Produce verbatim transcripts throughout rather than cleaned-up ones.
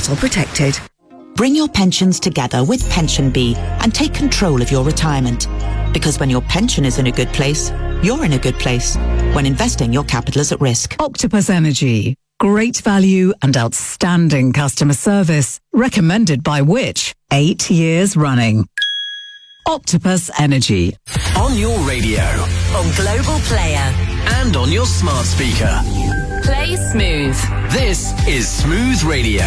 not all protected. Bring your pensions together with PensionBee and take control of your retirement. Because when your pension is in a good place, you're in a good place. When investing, your capital is at risk. Octopus Energy. Great value and outstanding customer service. Recommended by Which? Eight years running. Octopus Energy. On your radio. On Global Player. And on your smart speaker. Play Smooth. This is Smooth Radio.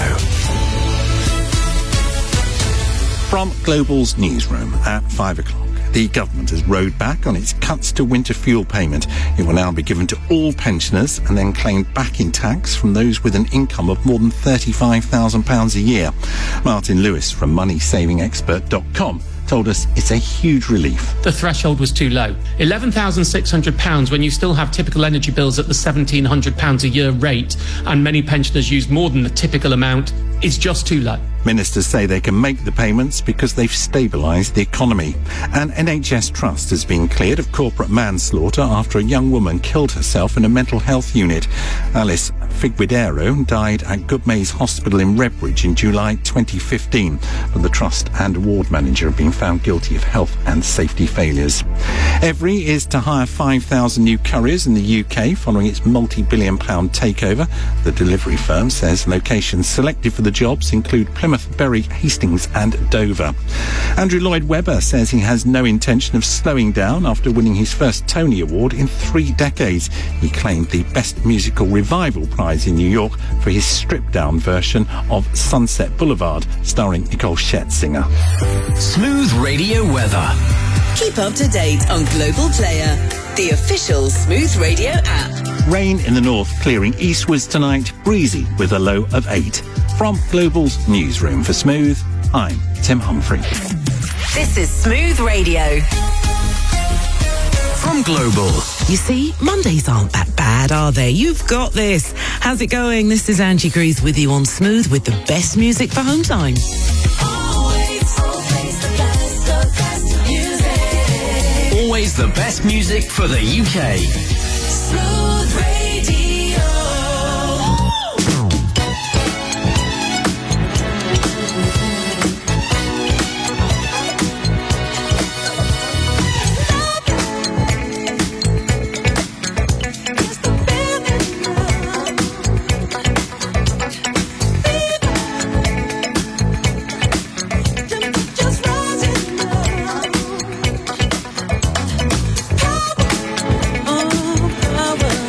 From Global's newsroom at five o'clock. The government has rowed back on its cuts to winter fuel payment. It will now be given to all pensioners and then claimed back in tax from those with an income of more than thirty-five thousand pounds a year. Martin Lewis from money saving expert dot com told us it's a huge relief. The threshold was too low. eleven thousand six hundred pounds when you still have typical energy bills at the one thousand seven hundred pounds a year rate, and many pensioners use more than the typical amount, is just too low. Ministers say they can make the payments because they've stabilised the economy. An N H S trust has been cleared of corporate manslaughter after a young woman killed herself in a mental health unit. Alice Figueroa died at Goodmayes Hospital in Redbridge in July twenty fifteen, but the trust and ward manager have been found guilty of health and safety failures. Evri is to hire five thousand new couriers in the U K following its multi-billion pound takeover. The delivery firm says locations selected for the jobs include Plymouth, Bury, Hastings and Dover. Andrew Lloyd Webber says he has no intention of slowing down after winning his first Tony Award in three decades. He claimed the Best Musical Revival Prize in New York for his stripped-down version of Sunset Boulevard, starring Nicole Scherzinger. Smooth Radio weather. Keep up to date on Global Player, the official Smooth Radio app. Rain in the north, clearing eastwards tonight, breezy with a low of eight. From Global's newsroom for Smooth, I'm Tim Humphrey. This is Smooth Radio. From Global. You see, Mondays aren't that bad, are they? You've got this. How's it going? This is Angie Greaves with you on Smooth with the best music for home time. Always, always the best, the best music. Always the best music for the U K. Smooth Radio. Power.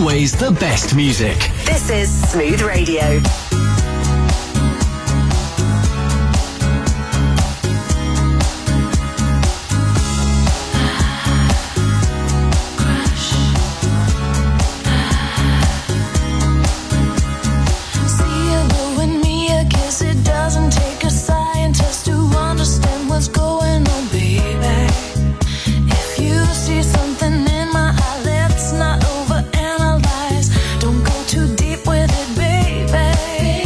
always the best music. This is Smooth Radio. Don't go too deep with it, baby.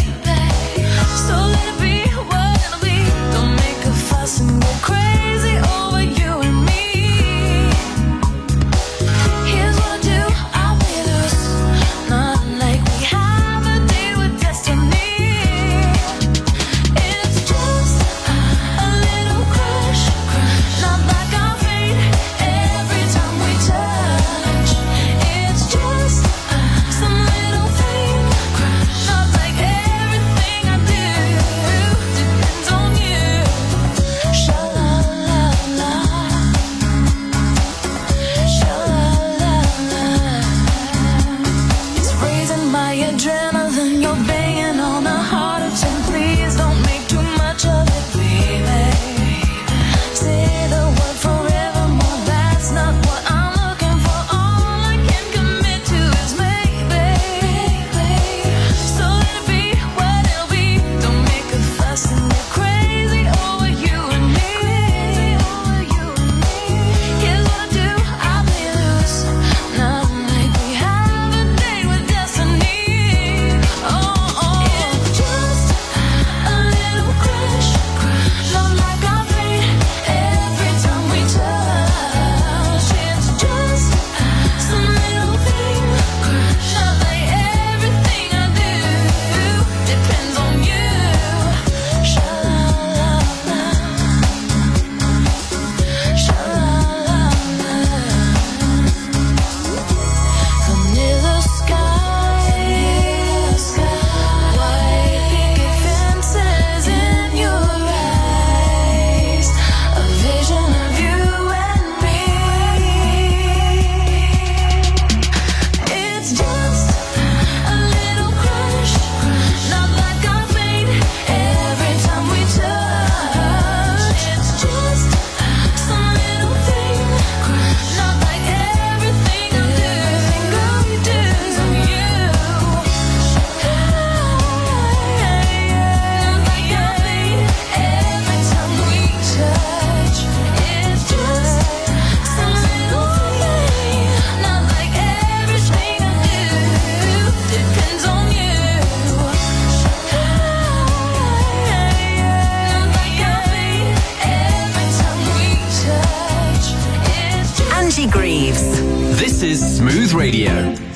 Angie Greaves. This is Smooth Radio.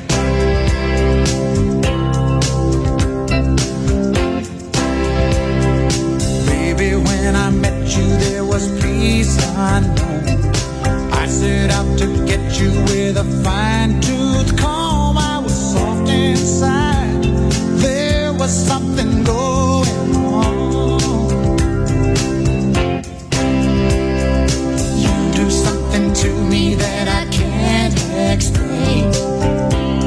Baby, when I met you, there was peace unknown. I set out to get you with a fine-tooth comb. I was soft inside. There was something going on. You do something to me that I can't explain.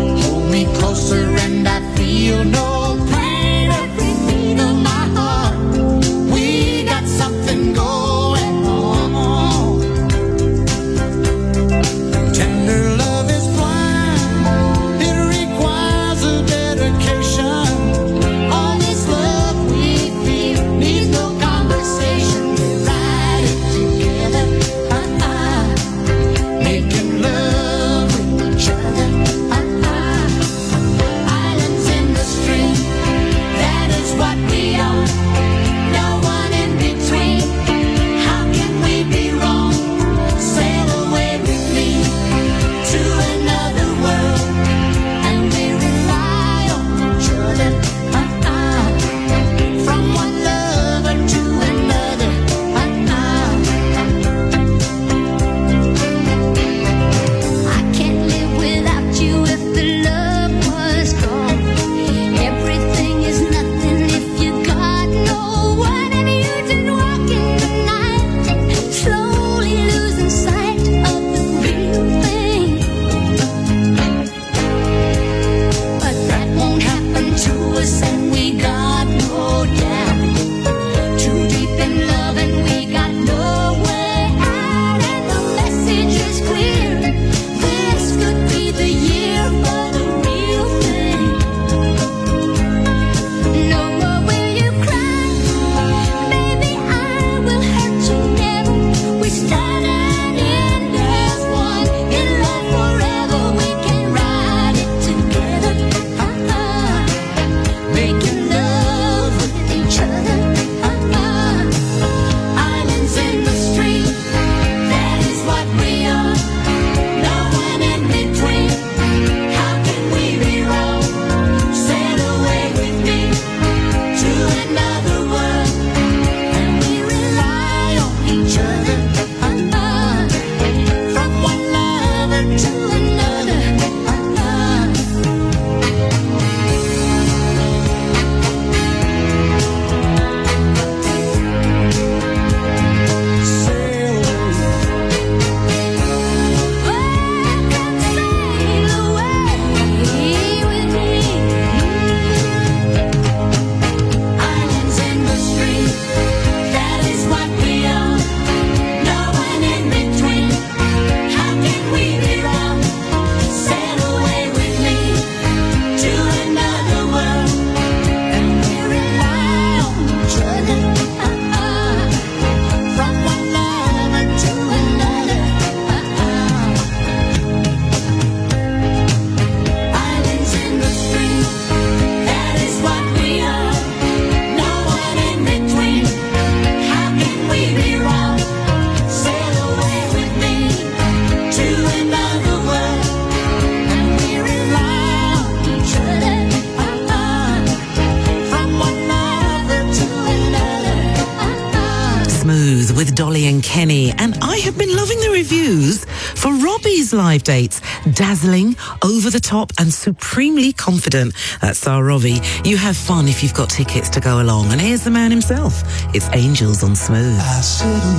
with Dolly and Kenny, and I have been loving the reviews for Robbie's live dates. Dazzling, over the top, and supremely confident. That's our Robbie. You have fun if you've got tickets to go along. And here's the man himself. It's Angels on Smooth. I sit and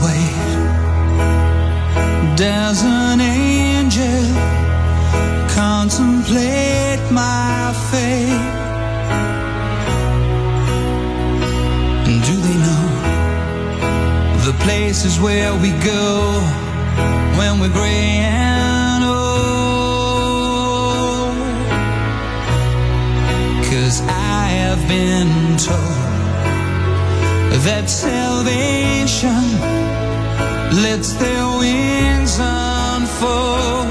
wait. Does an angel contemplate my fate? Do they know the places where we go when we're gray and old? 'Cause I have been told that salvation lets their wings unfold.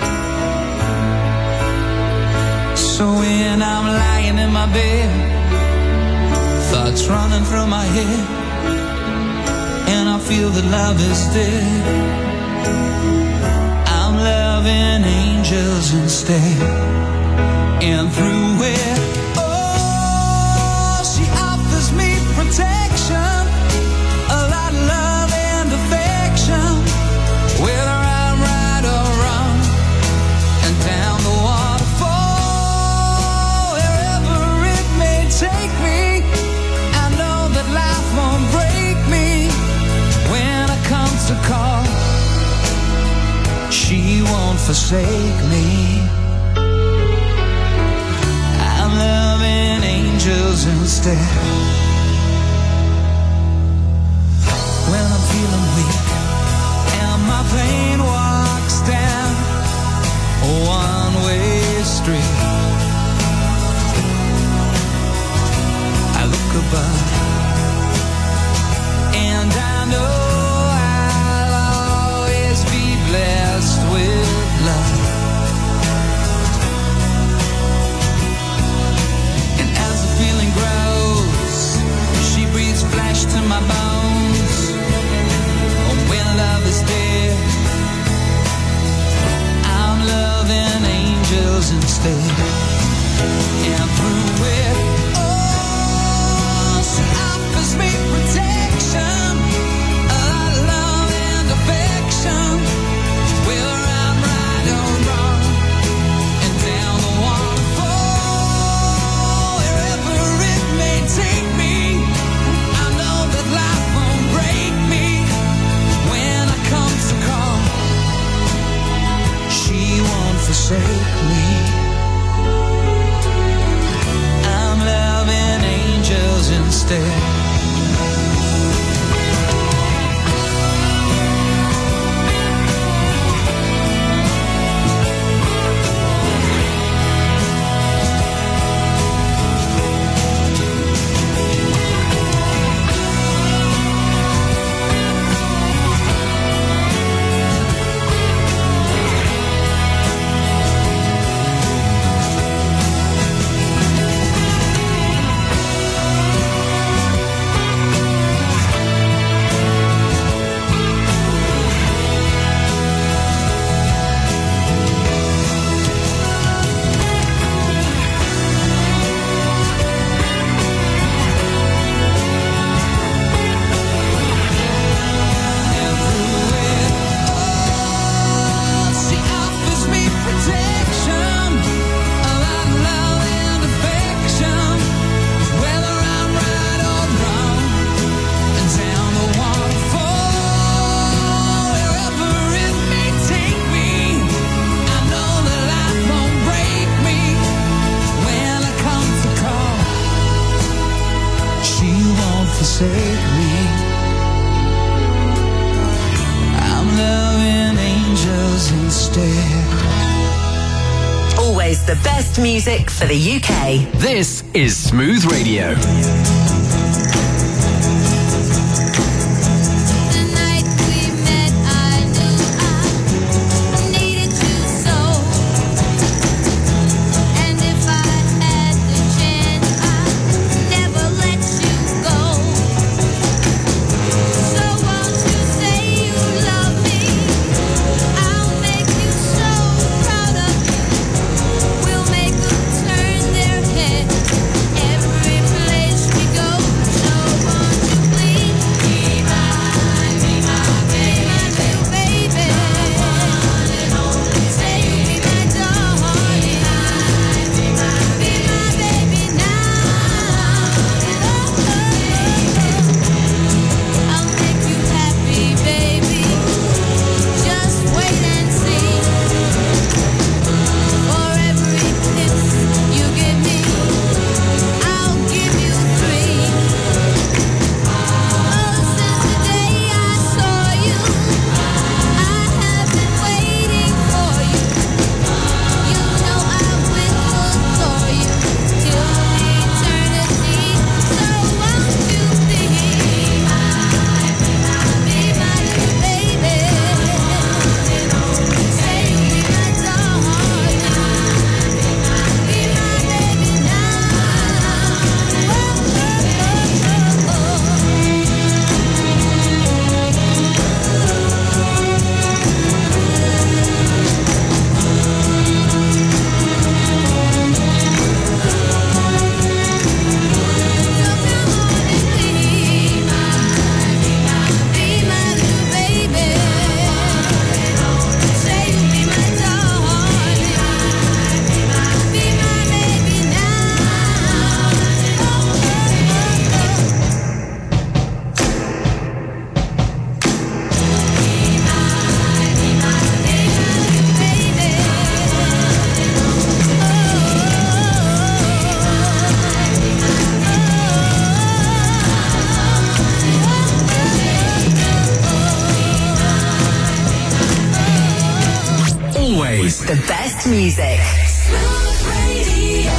So when I'm lying in my bed, thoughts running through my head, and I feel that love is dead, I'm loving angels instead. And through it, oh, she offers me protection, a lot of love and affection, whether I'm right or wrong, and down the waterfall, wherever it may take me, I know that life won't break me when it comes to call. She won't forsake me. I'm loving angels instead. When I'm feeling weak and my pain walks down a one-way street, I look above and I know I'll always be blessed with love. And as the feeling grows, she breathes flesh to my bones. When love is dead, I'm loving angels instead. And through it, oh, she offers me protection, a lot of love and affection, whether I'm right or wrong, and down the waterfall, wherever it may take me, I know that life won't break me when it comes to call. She won't forsake me. I'm loving angels instead. Always the best music for the U K. This is Smooth Radio. Every place we go. the best music. Smooth Radio.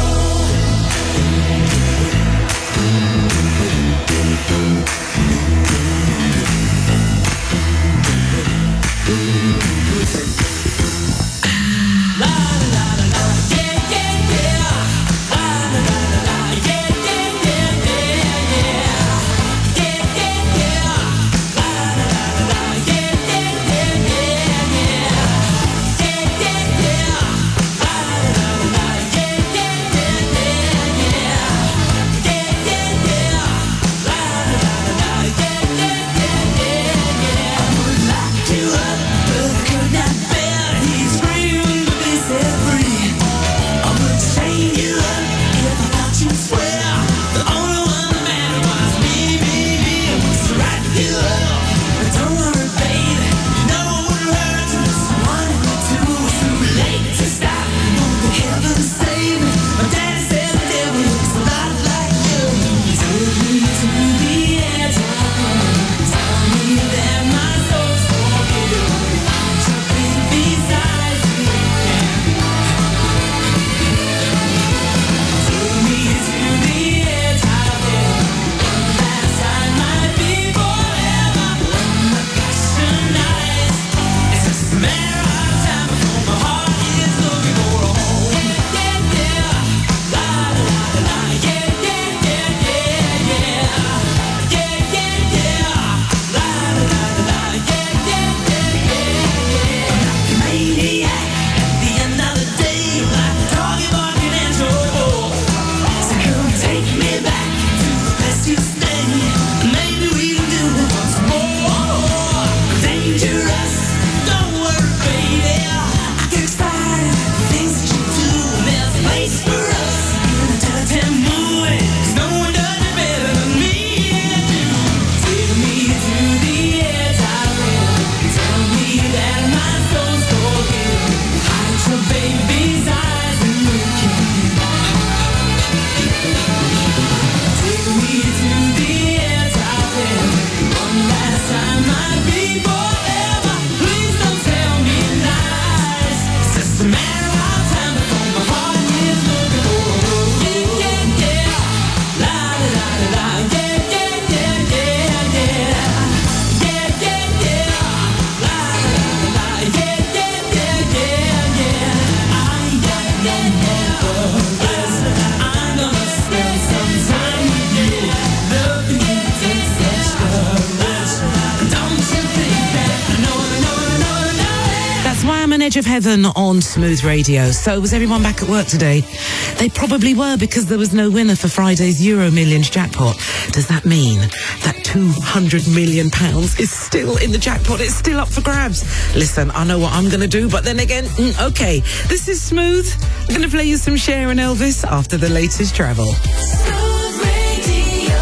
Edge of Heaven on Smooth Radio. So was everyone back at work today? They probably were, because there was no winner for Friday's Euro Millions jackpot. Does that mean that two hundred million pounds is still in the jackpot? It's still up for grabs. Listen, I know what I'm going to do, but then again, mm, okay. This is Smooth. I'm going to play you some Cher and Elvis after the latest travel. Smooth Radio.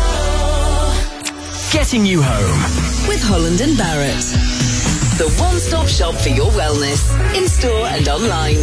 Getting you home with Holland and Barrett. The one-stop shop for your wellness, in-store and online.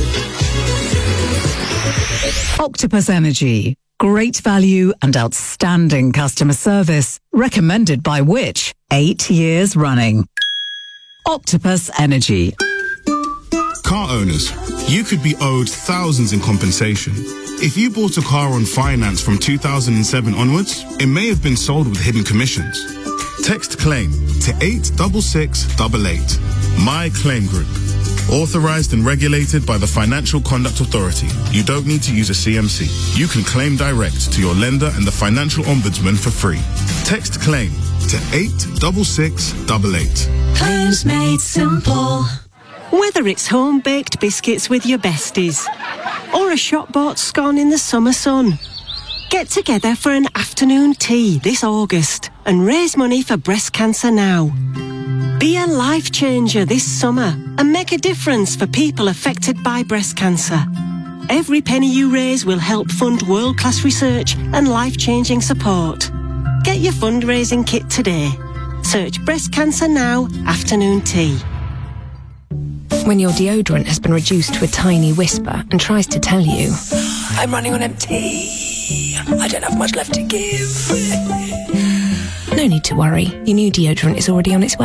Octopus Energy. Great value and outstanding customer service. Recommended by Which? Eight years running. Octopus Energy. Car owners, you could be owed thousands in compensation. If you bought a car on finance from two thousand seven onwards, it may have been sold with hidden commissions. Text claim to eight six six eight eight. My Claim Group. Authorized and regulated by the Financial Conduct Authority. You don't need to use a C M C. You can claim direct to your lender and the Financial Ombudsman for free. Text claim to eight six six eight eight. Claims made simple. Whether it's home-baked biscuits with your besties or a shop-bought scone in the summer sun, get together for an afternoon tea this August and raise money for breast cancer now. Be a life changer this summer and make a difference for people affected by breast cancer. Every penny you raise will help fund world-class research and life-changing support. Get your fundraising kit today. Search Breast Cancer Now Afternoon Tea. When your deodorant has been reduced to a tiny whisper and tries to tell you, I'm running on empty, I don't have much left to give. No need to worry, your new deodorant is already on its way.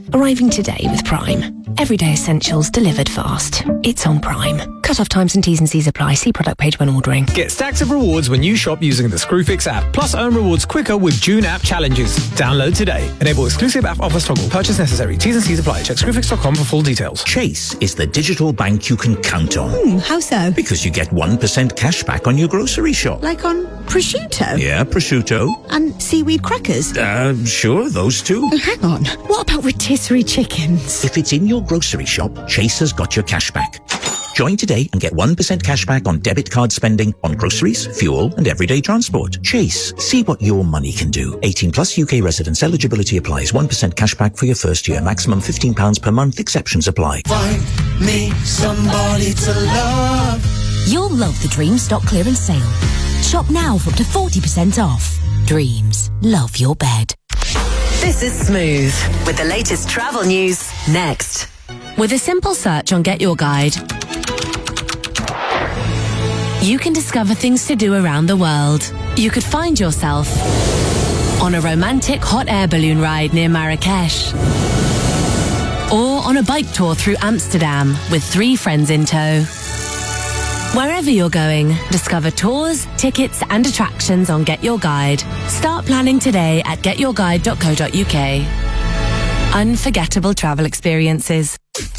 Arriving today with Prime. Everyday essentials delivered fast. It's on Prime. Cut-off times and T's and C's apply. See product page when ordering. Get stacks of rewards when you shop using the Screwfix app. Plus earn rewards quicker with June app challenges. Download today. Enable exclusive app offers toggle. Purchase necessary. T's and C's apply. Check screwfix dot com for full details. Chase is the digital bank you can count on. Hmm, how so? Because you get one percent cash back on your grocery shop. Like on prosciutto? Yeah, prosciutto. And seaweed crackers? Uh, sure, those two. Oh, hang on. What about rotisserie chickens? If it's in your grocery shop, Chase has got your cash back. Join today and get one percent cash back on debit card spending on groceries, fuel and everyday transport. Chase. See what your money can do. eighteen plus U K residents. Eligibility applies. one percent cash back for your first year. Maximum fifteen pounds per month. Exceptions apply. Find me somebody to love. You'll love the Dreams stock clearance sale. Shop now for up to forty percent off. Dreams. Love your bed. This is Smooth with the latest travel news next. With a simple search on Get Your Guide, you can discover things to do around the world. You could find yourself on a romantic hot air balloon ride near Marrakesh, or on a bike tour through Amsterdam with three friends in tow. Wherever you're going, discover tours, tickets and attractions on Get Your Guide. Start planning today at get your guide dot co dot uk. Unforgettable travel experiences.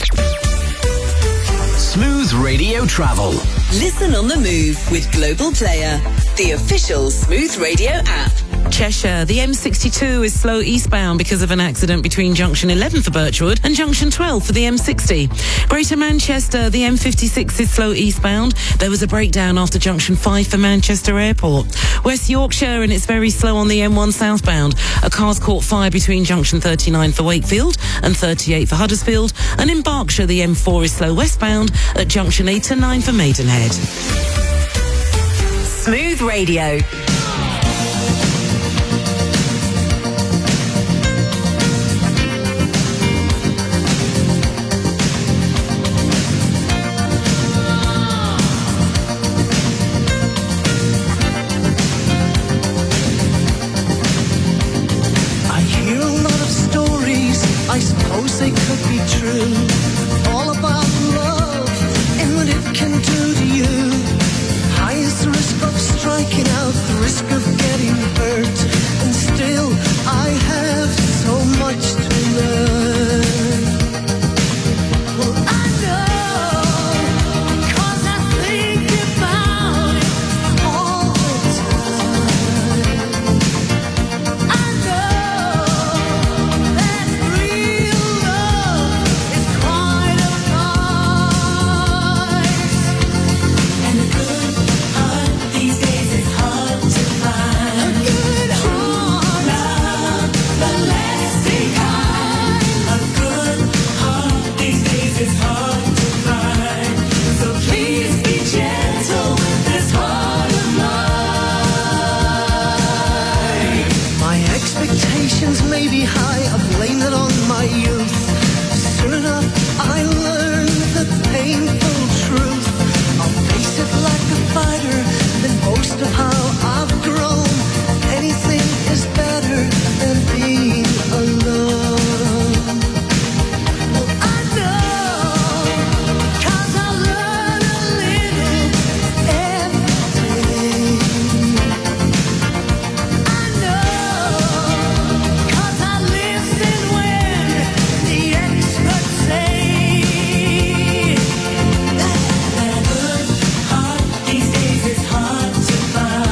Smooth Radio Travel. Listen on the move with Global Player, the official Smooth Radio app. Cheshire, the M sixty-two is slow eastbound because of an accident between junction eleven for Birchwood and junction twelve for the M sixty. Greater Manchester, the M fifty-six is slow eastbound. There was a breakdown after junction five for Manchester Airport. West Yorkshire, and it's very slow on the M one southbound. A car's caught fire between junction thirty-nine for Wakefield and thirty-eight for Huddersfield. And in Berkshire, the M four is slow westbound at junction eight and nine for Maidenhead. Smooth Radio. I suppose they could be true. All about love and what it can do to you. Highest risk of striking out, the risk of getting hurt. And still I have so much to learn. Well, I know, because I think about it all the time. I know that real love is quite a price. And a good heart these days is hard to find. A good heart, love, the lasting kind. A good heart these days is hard to find. So please be gentle with this heart of mine. My expectations may be high, I blame it on my youth. Soon enough I learned the painful truth. I'll face it like a fighter, then boast of how I've grown. Anything is better than being alone. Well, I know, 'cause I learn a little every day. I know, 'cause I listen when the experts say that a good heart these days is hard to find.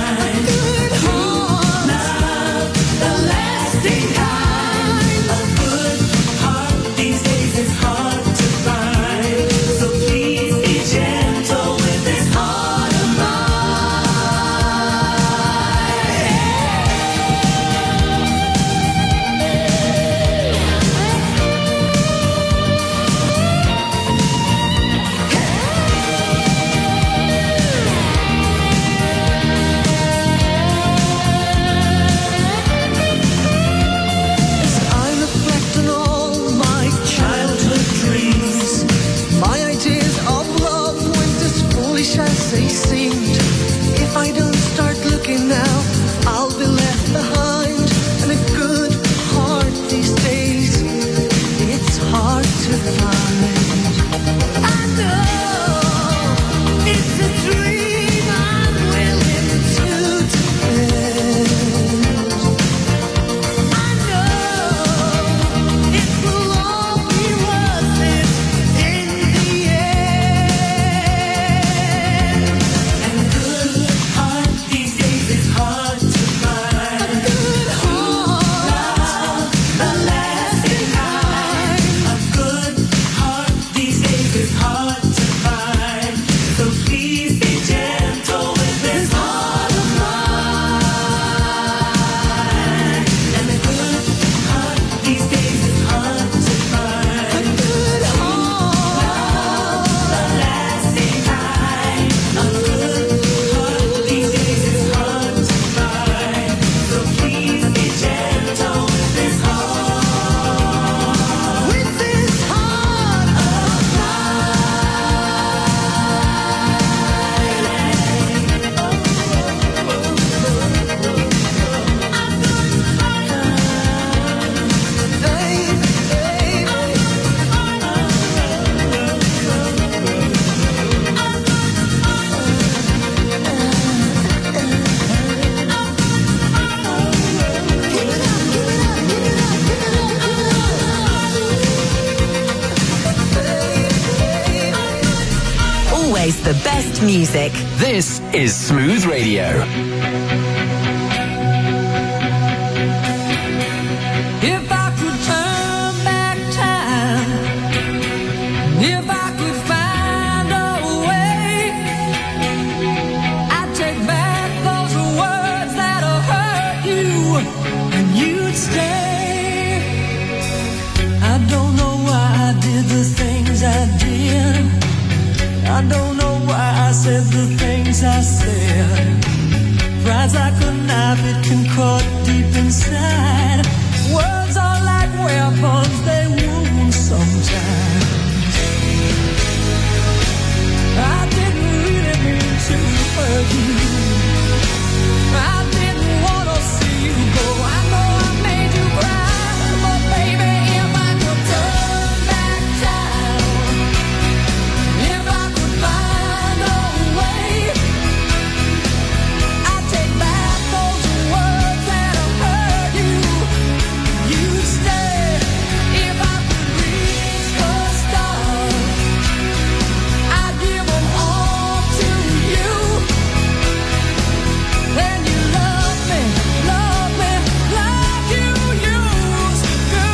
the best music. This is Smooth Radio. If I could turn back time, if I could find a way, I'd take back those words that hurt you, and you'd stay. I don't know why I did the things I did. I don't know why I said the things I said. Pride's like a knife, it can cut deep inside. Words are like weapons, they wound sometimes. I didn't really mean to hurt you. I didn't want to see you go. I know I made you cry, but baby, if I could turn back time, if I could find a way, I'd take back those words that hurt you. You'd stay. If I could reach the stars, I'd give them all to you. Then you love me, love me like you used to do.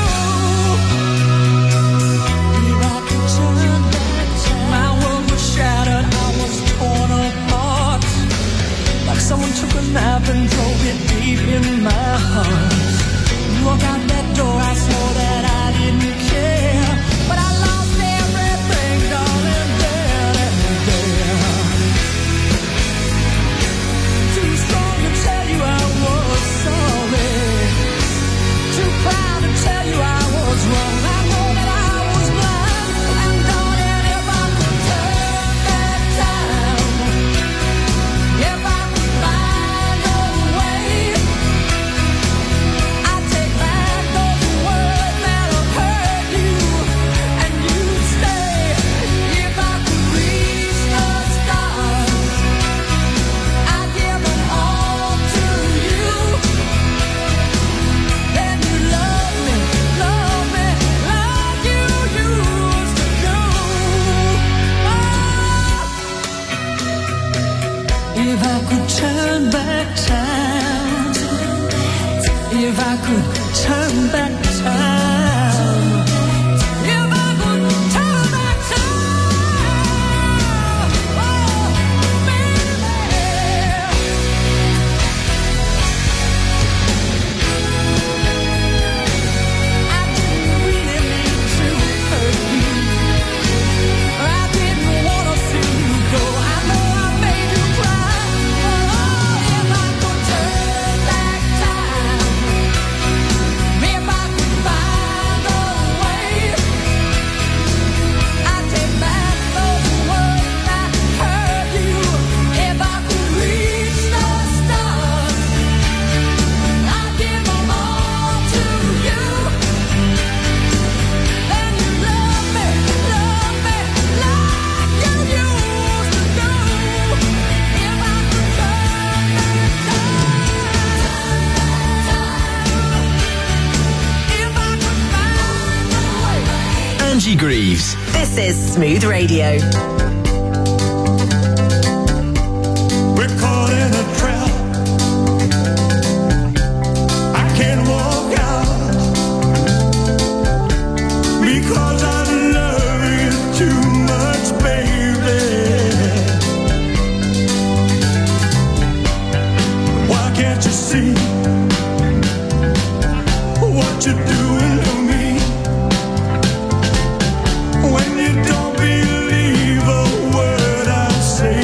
If I could turn back time, my world was shattered, I was torn apart. Like someone took a knife and drove it deep in my heart. You walk out that door, I saw that I didn't care, but I lost everything, darling, there and there. Too strong to tell you I was sorry, too proud to tell you I was wrong. I know that I was blind, and darling, if I could turn back time, if I could find a way, I'd take back those words that hurt you, and you'd stay. If I could reach the stars, I'd give them all to you. Then you love me, love me like you used to do. If I could turn back time, if I could turn back time, if I could turn back time, oh, baby. I didn't really mean to hurt you. I didn't want to see you go. I know I made you cry, but oh, if I could turn back time, if I could find a way, I'd take back those words that hurt you. If I could reach the stars, I'd give them all to you. Then you love me, love me like you used to do. If I could turn back time, if I could find a way. Angie Greaves. This is Smooth Radio. We're caught in a trap. I can't walk out because I love you too much, baby. Why can't you see what you're doing to me? When you don't believe a word I say,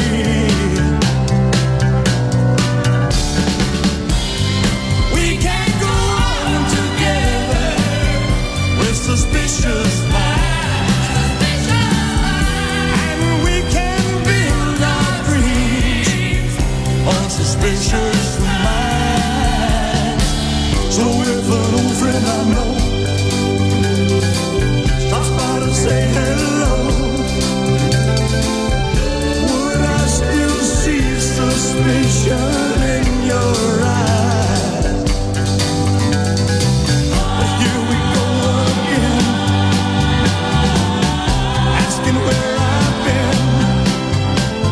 we can't go on together with suspicious minds, and we can build our dreams on suspicious minds. So if an old friend I know stops by to say hello, would I still see suspicion in your eyes? But here we go again, asking where I've been.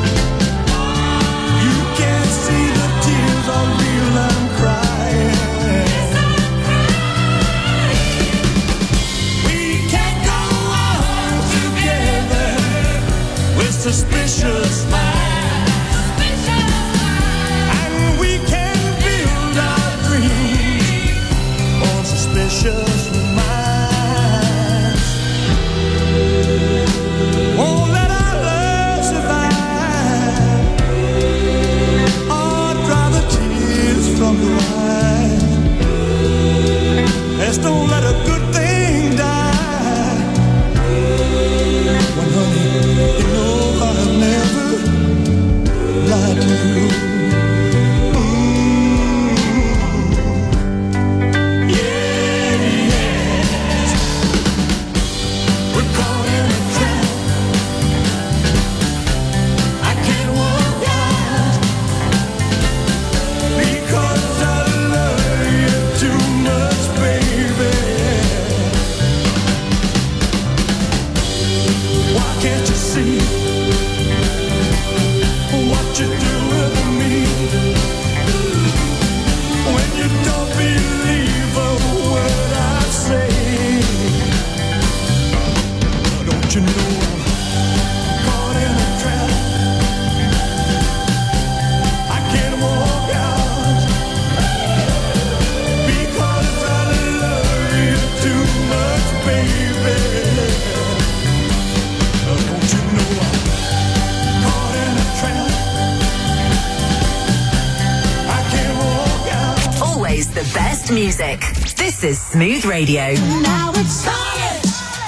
the best music. This is Smooth Radio. Now it's solid.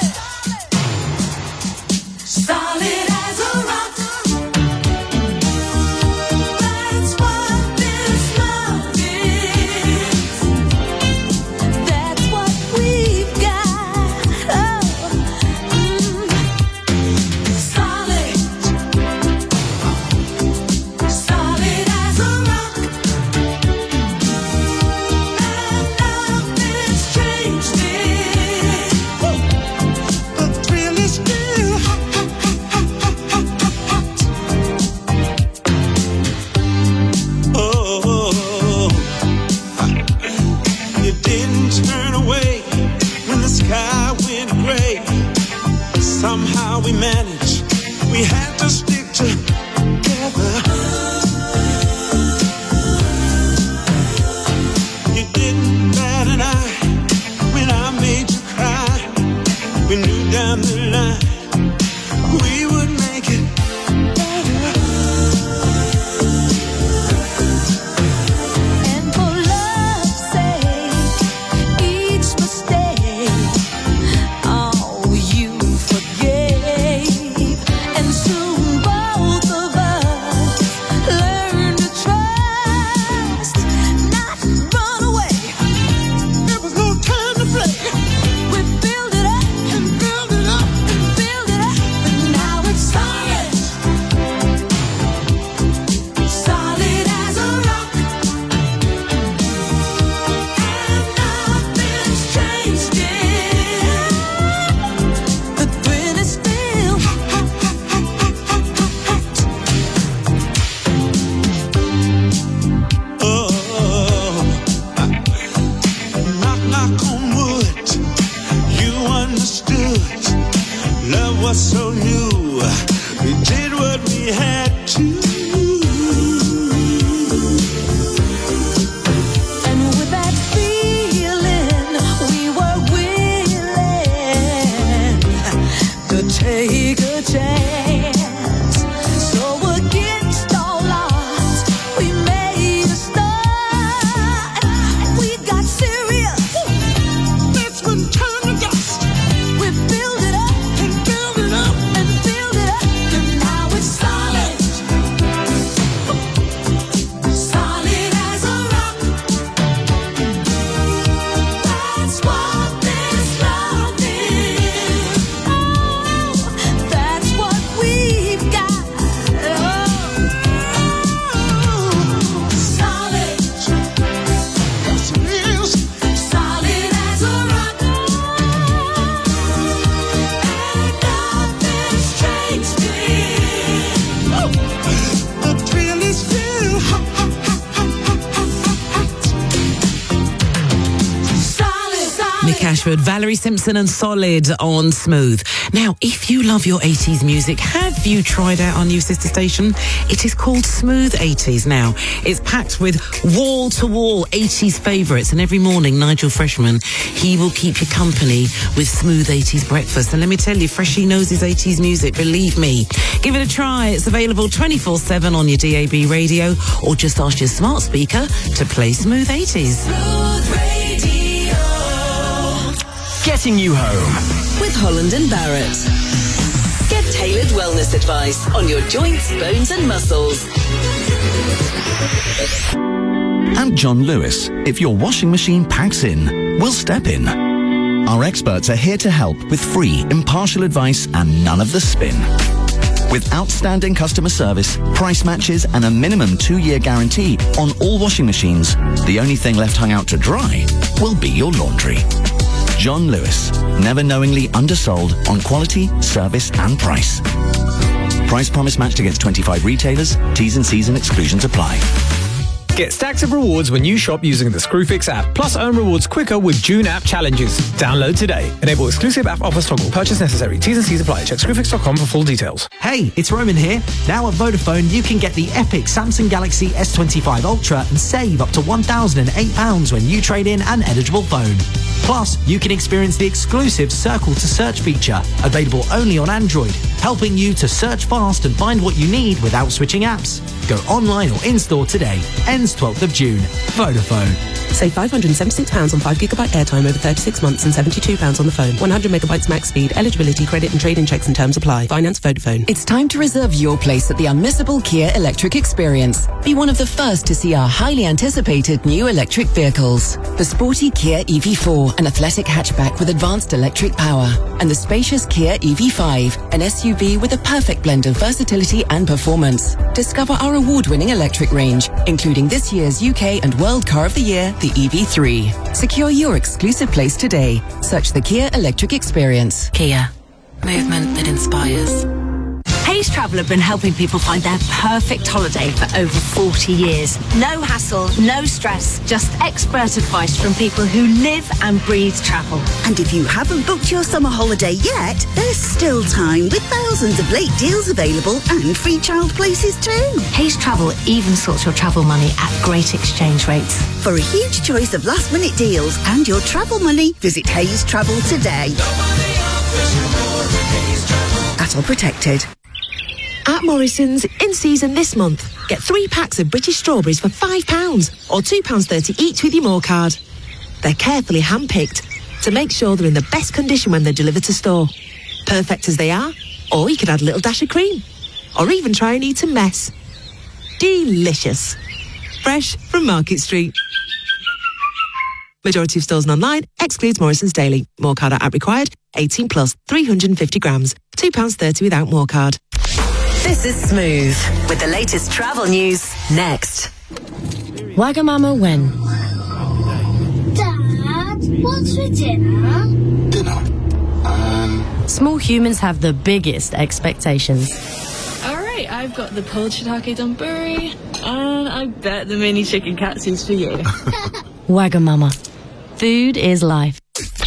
Solid as a rock. That's what this love is. That's what we've got. Oh. Mm. Solid. Solid as a rock. And nothing's changed it. The thrill is still hot, hot, hot, hot, hot, hot, hot. Oh, you didn't turn away when the sky went gray. Somehow we managed. We had to stick together. You didn't bat an eye when I made you cry. We knew down the line we would make it better. And for love's sake, each mistake, oh, you forgave. And soon both of us learned to trust, not run away. There was no time to play. We build it up and build it up and build it up, and now it's solid. Solid as a rock. And nothing's changed it. The thrill is still hot, hot, hot, hot, hot, hot, hot. Oh, knock, knock on wood. You understood. Love was so new. We did what we had to. And with that feeling, we were willing to take a chance. So against all odds, we made a start. We got serious. That's when time to dust. We build it up and build it up and build it up, and now it's solid. Solid as a rock. That's what this love is. Oh, that's what we've got. Oh, solid. Yes, it is. Solid as a rock. And nothing's changed it. The thrill is still hot, hot, hot, hot, hot, hot, hot. Solid. Solid. Nick Ashford, Valerie Simpson and Solid on Smooth. Now, if you love your eighties music, have you tried out our new sister station? It is called Smooth eighties now. It's packed with wall-to-wall eighties favourites, and every morning, Nigel Freshman, he will keep you company with Smooth eighties breakfast. And let me tell you, Freshie knows his eighties music, believe me. Give it a try. It's available twenty-four seven on your D A B radio, or just ask your smart speaker to play Smooth eighties. Smooth Radio. Getting you home. With Holland and Barrett. Get tailored wellness advice on your joints, bones and muscles. And John Lewis, if your washing machine packs in, we'll step in. Our experts are here to help with free, impartial advice and none of the spin. With outstanding customer service, price matches and a minimum two-year guarantee on all washing machines, the only thing left hung out to dry will be your laundry. John Lewis, never knowingly undersold on quality, service and price. Price promise matched against twenty-five retailers. T's and C's and exclusions apply. Get stacks of rewards when you shop using the Screwfix app. Plus, earn rewards quicker with June app challenges. Download today. Enable exclusive app offers toggle. Purchase necessary. T's and C's apply. Check screwfix dot com for full details. Hey, it's Roman here. Now at Vodafone, you can get the epic Samsung Galaxy S twenty-five Ultra and save up to one thousand eight pounds when you trade in an eligible phone. Plus, you can experience the exclusive Circle to Search feature, available only on Android, helping you to search fast and find what you need without switching apps. Go online or in-store today. Ends twelfth of June. Vodafone. Save five hundred seventy-six pounds on five gigabyte airtime over thirty-six months and seventy-two pounds on the phone. one hundred megabytes max speed. Eligibility, credit and trade-in checks and terms apply. Finance Vodafone. It's time to reserve your place at the unmissable Kia Electric Experience. Be one of the first to see our highly anticipated new electric vehicles. The sporty Kia E V four, an athletic hatchback with advanced electric power. And the spacious Kia E V five, an S U V with a perfect blend of versatility and performance. Discover our award-winning electric range, including this year's U K and World Car of the Year, the E V three. Secure your exclusive place today. Search the Kia Electric Experience. Kia. Movement that inspires. Hayes Travel have been helping people find their perfect holiday for over forty years. No hassle, no stress, just expert advice from people who live and breathe travel. And if you haven't booked your summer holiday yet, there's still time with thousands of late deals available and free child places too. Hayes Travel even sorts your travel money at great exchange rates. For a huge choice of last minute deals and your travel money, visit Hayes Travel today. At all protected. At Morrison's, in season this month, get three packs of British strawberries for five pounds or two pounds thirty each with your More card. They're carefully hand-picked to make sure they're in the best condition when they're delivered to store. Perfect as they are, or you could add a little dash of cream, or even try and eat a mess. Delicious. Fresh from Market Street. Majority of stores and online excludes Morrison's Daily. More card at required, eighteen plus, three hundred fifty grams, two pounds thirty without More card. This is Smooth with the latest travel news next. Wagamama when? Dad, what's for dinner? Dinner? Um... Small humans have the biggest expectations. Alright, I've got the pulled shiitake donburi, and I bet the mini chicken katsu's for you. Wagamama. Food is life.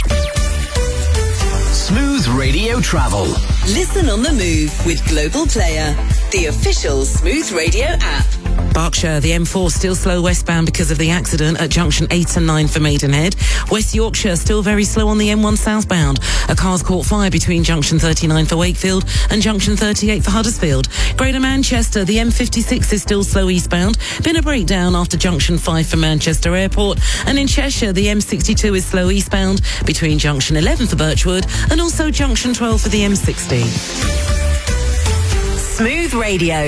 Smooth Radio Travel. Listen on the move with Global Player, the official Smooth Radio app. Berkshire, the M four still slow westbound because of the accident at junction eight and nine for Maidenhead. West Yorkshire still very slow on the M one southbound. A car's caught fire between junction thirty-nine for Wakefield and junction thirty-eight for Huddersfield. Greater Manchester, the M fifty-six is still slow eastbound. Been a breakdown after junction five for Manchester Airport. And in Cheshire, the M sixty-two is slow eastbound between junction eleven for Birchwood and also junction twelve for the M sixty. Smooth Radio.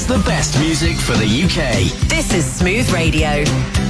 the best music for the U K. This is Smooth Radio.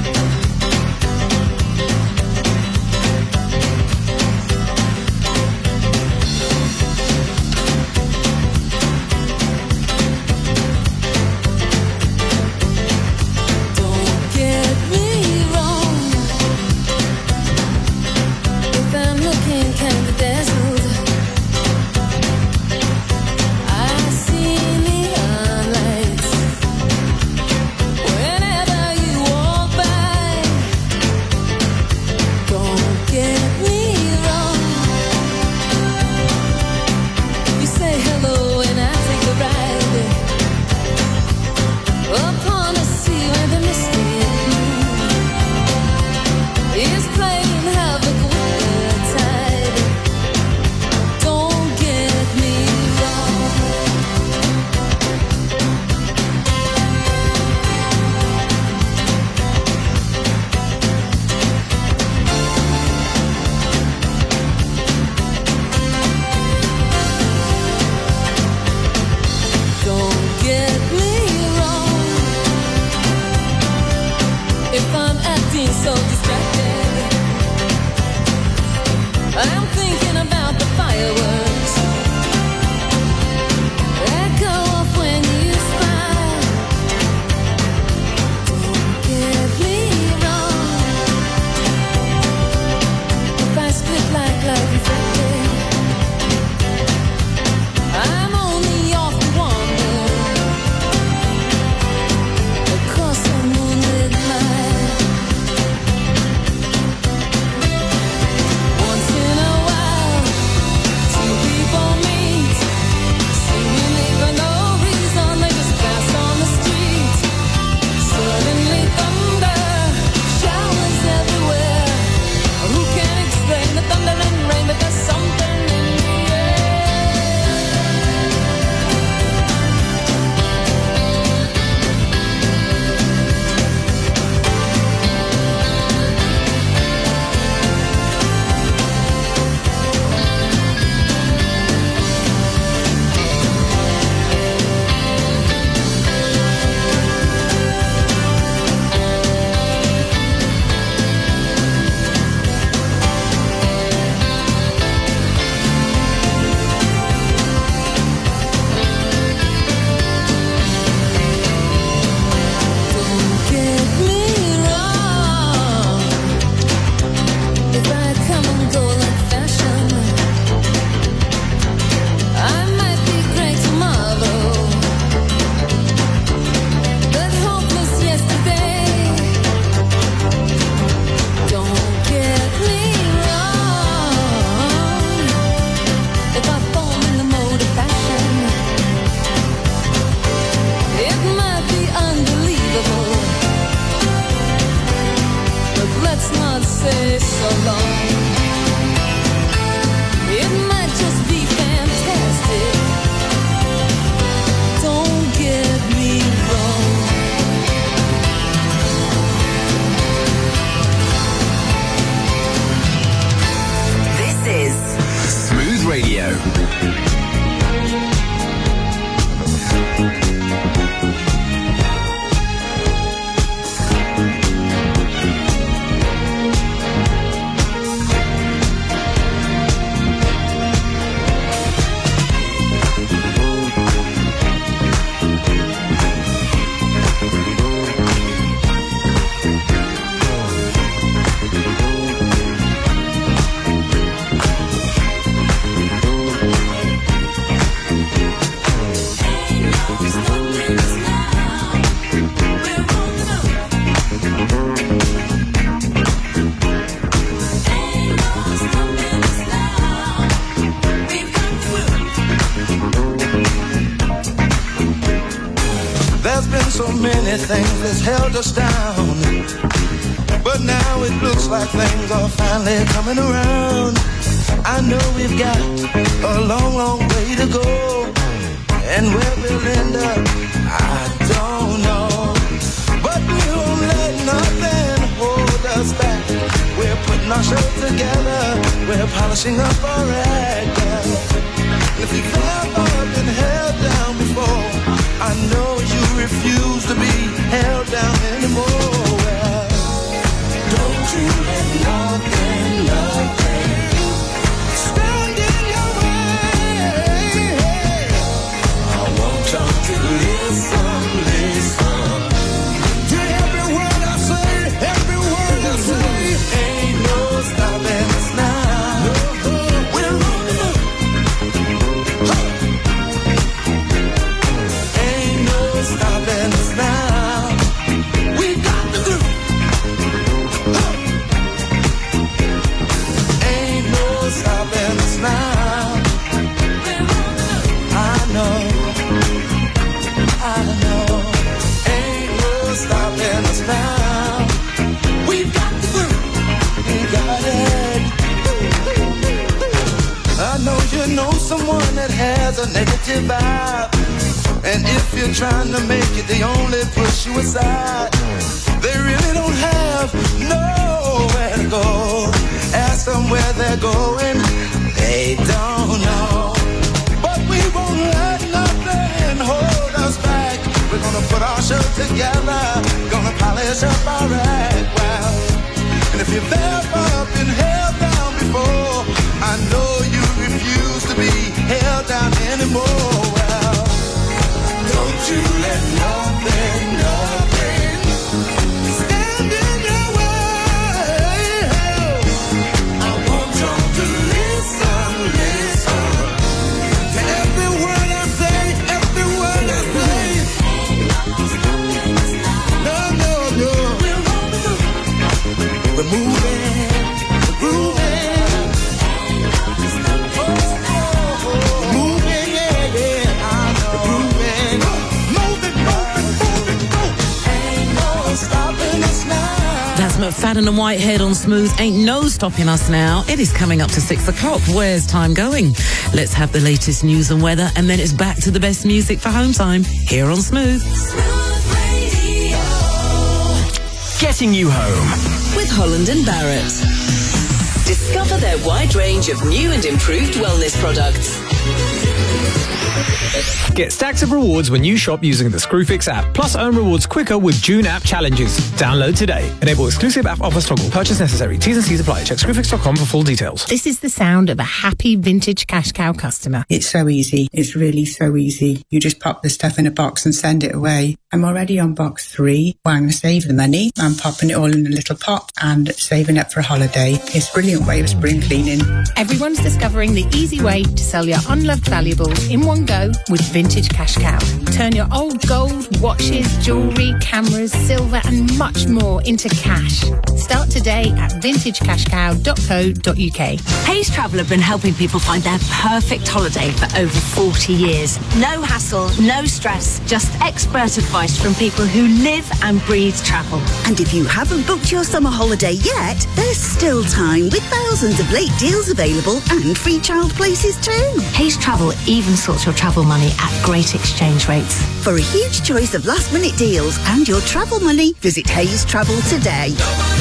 Things that's held us down, but now it looks like things are finally coming around. I know we've got a long, long way to go, and where we'll end up, I don't know. But we won't let nothing hold us back. We're putting our show together, we're polishing up our act. If you've ever been held down before, I know you refuse to be held down anymore. Well, don't you let nothing, nothing stand in your way. I want y'all to listen, listen to every word I say, every word I say. Ain't no stopping us now. We're on the move. Ain't no stopping us now. We got the groove. Ain't no stopping us now. I know, I know. Ain't no stopping us now. We've got the groove. We got it. I know you know someone that has a negative vibe, and if you're trying to make it, they only push you aside. They really don't have nowhere to go. Ask them where they're going, they don't know. But we won't let nothing hold us back. We're gonna put our show together, gonna polish up our act. Well, and if you've ever been held down before, I know you refuse to be held down anymore. Well, don't you let nothing, nothing stand in your way. I want y'all to listen, listen to every word I say, every word I say. No, no, no. We're moving, we're grooving. Moving, yeah, yeah, I know. We're grooving. Moving, moving, moving, moving. Ain't no stopping us now. That's McFadden and Whitehead on Smooth. Ain't no stopping us now. It is coming up to six o'clock. Where's time going? Let's have the latest news and weather, and then it's back to the best music for home time here on Smooth. Getting you home with Holland and Barrett. Discover their wide range of new and improved wellness products. Get stacks of rewards when you shop using the Screwfix app. Plus, earn rewards quicker with June app challenges. Download today. Enable exclusive app offers toggle. Purchase necessary. T's and C's apply. Check screwfix dot com for full details. This is the sound of a happy vintage cash cow customer. It's so easy. It's really so easy. You just pop the stuff in a box and send it away. I'm already on box three. Well, I'm going to save the money. I'm popping it all in a little pot and saving up for a holiday. It's a brilliant way of spring cleaning. Everyone's discovering the easy way to sell your unloved valuables in one go with Vintage Cash Cow. Turn your old gold, watches, jewellery, cameras, silver and much more into cash. Start today at vintage cash cow dot co dot uk. Hayes Travel have been helping people find their perfect holiday for over forty years. No hassle, no stress, just expert advice from people who live and breathe travel. And if you haven't booked your summer holiday yet, there's still time with thousands of late deals available and free child places too. Hayes Travel even sorts your travel money at great exchange rates. For a huge choice of last minute deals and your travel money, visit Hayes Travel today.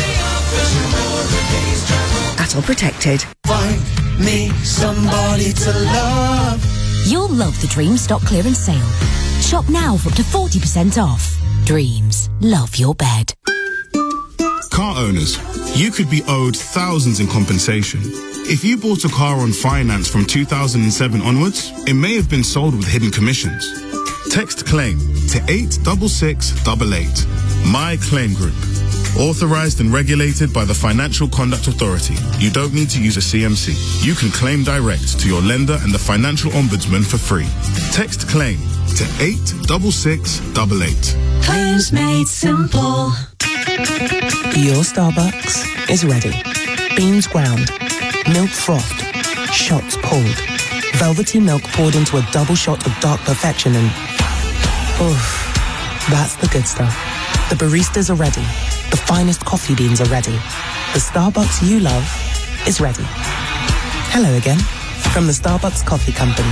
At all protected. Find me somebody to love. You'll love the Dreams stock clearance sale. Shop now for up to forty percent off. Dreams, love your bed. Car owners, you could be owed thousands in compensation. If you bought a car on finance from two thousand seven onwards, it may have been sold with hidden commissions. Text claim to eight six six eight eight. My Claim Group. Authorized and regulated by the Financial Conduct Authority. You don't need to use a C M C. You can claim direct to your lender and the Financial Ombudsman for free. Text claim to eight six six eight eight. Claims made simple. Your Starbucks is ready. Beans ground, milk frothed, shots pulled, velvety milk poured into a double shot of dark perfection and... oof, that's the good stuff. The baristas are ready. The finest coffee beans are ready. The Starbucks you love is ready. Hello again, from the Starbucks Coffee Company.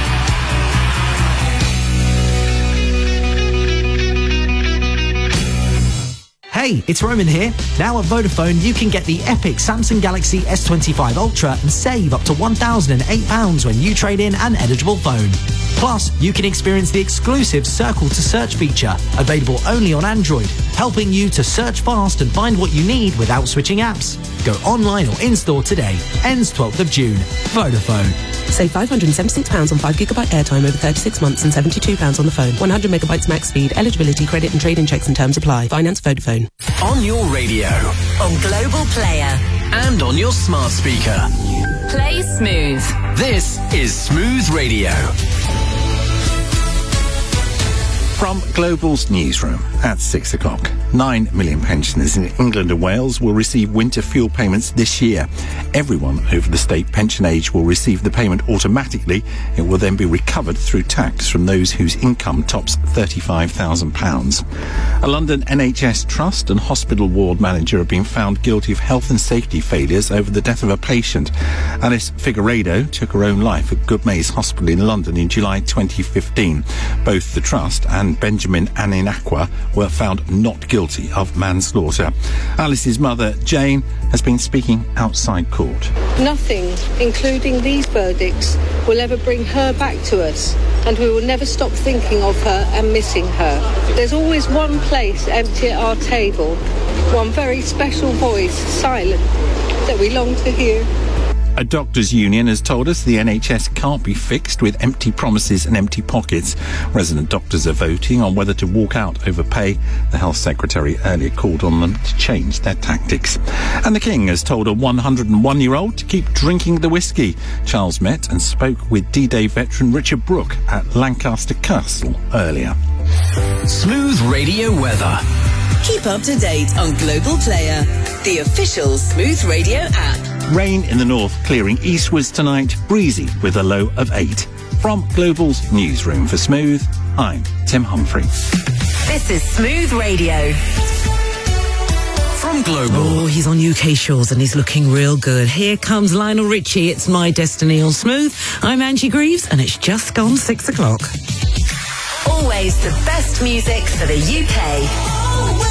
Hey, it's Roman here. Now at Vodafone, you can get the epic Samsung Galaxy S twenty-five Ultra and save up to one thousand eight pounds when you trade in an eligible phone. Plus, you can experience the exclusive Circle to Search feature, available only on Android, helping you to search fast and find what you need without switching apps. Go online or in-store today. Ends twelfth of June. Vodafone. Save five hundred seventy-six pounds on five gigabyte airtime over thirty-six months and seventy-two pounds on the phone. one hundred megabytes max speed. Eligibility, credit and trade-in checks and terms apply. Finance Vodafone. On your radio. On Global Player. And on your smart speaker. Play Smooth. This is Smooth Radio. From Global's newsroom at six o'clock, nine million pensioners in England and Wales will receive winter fuel payments this year. Everyone over the state pension age will receive the payment automatically. It will then be recovered through tax from those whose income tops thirty-five thousand pounds. A London N H S trust and hospital ward manager have been found guilty of health and safety failures over the death of a patient. Alice Figueiredo took her own life at Goodmayes Hospital in London in July twenty fifteen. Both the trust and Benjamin Aninakwa were found not guilty of manslaughter. Alice's mother, Jane, has been speaking outside court. Nothing, including these verdicts, will ever bring her back to us, and we will never stop thinking of her and missing her. There's always one place empty at our table, one very special voice, silent, that we long to hear. A doctors' union has told us the N H S can't be fixed with empty promises and empty pockets. Resident doctors are voting on whether to walk out over pay. The Health Secretary earlier called on them to change their tactics. And the King has told a one hundred and one-year-old to keep drinking the whiskey. Charles met and spoke with D-Day veteran Richard Brooke at Lancaster Castle earlier. Smooth Radio weather. Keep up to date on Global Player, the official Smooth Radio app. Rain in the north, clearing eastwards tonight, breezy with a low of eight. From Global's newsroom for Smooth, I'm Tim Humphrey. This is Smooth Radio. From Global. Oh, he's on U K shores and he's looking real good. Here comes Lionel Richie. It's My Destiny on Smooth. I'm Angie Greaves and it's just gone six o'clock. Always the best music for the U K. Always.